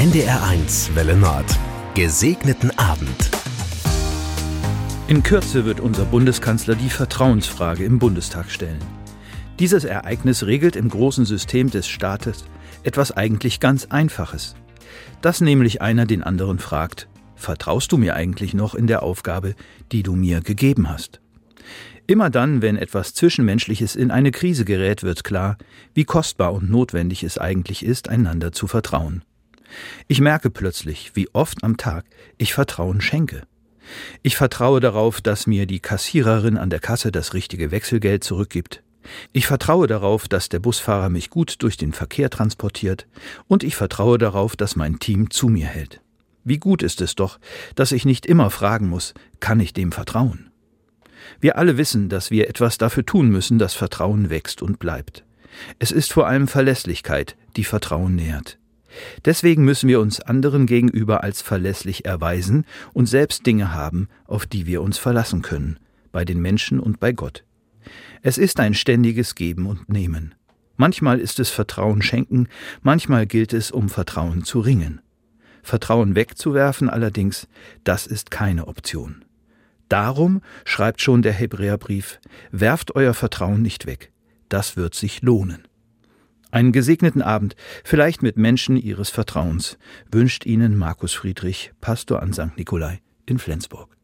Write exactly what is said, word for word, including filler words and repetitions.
N D R eins Welle Nord. Gesegneten Abend. In Kürze wird unser Bundeskanzler die Vertrauensfrage im Bundestag stellen. Dieses Ereignis regelt im großen System des Staates etwas eigentlich ganz Einfaches. Dass nämlich einer den anderen fragt: Vertraust du mir eigentlich noch in der Aufgabe, die du mir gegeben hast? Immer dann, wenn etwas Zwischenmenschliches in eine Krise gerät, wird klar, wie kostbar und notwendig es eigentlich ist, einander zu vertrauen. Ich merke plötzlich, wie oft am Tag ich Vertrauen schenke. Ich vertraue darauf, dass mir die Kassiererin an der Kasse das richtige Wechselgeld zurückgibt. Ich vertraue darauf, dass der Busfahrer mich gut durch den Verkehr transportiert. Und ich vertraue darauf, dass mein Team zu mir hält. Wie gut ist es doch, dass ich nicht immer fragen muss, kann ich dem vertrauen? Wir alle wissen, dass wir etwas dafür tun müssen, dass Vertrauen wächst und bleibt. Es ist vor allem Verlässlichkeit, die Vertrauen nährt. Deswegen müssen wir uns anderen gegenüber als verlässlich erweisen und selbst Dinge haben, auf die wir uns verlassen können, bei den Menschen und bei Gott. Es ist ein ständiges Geben und Nehmen. Manchmal ist es Vertrauen schenken, manchmal gilt es, um Vertrauen zu ringen. Vertrauen wegzuwerfen allerdings, das ist keine Option. Darum, schreibt schon der Hebräerbrief, werft euer Vertrauen nicht weg, das wird sich lohnen. Einen gesegneten Abend, vielleicht mit Menschen Ihres Vertrauens, wünscht Ihnen Markus Friedrich, Pastor an Sankt Nikolai in Flensburg.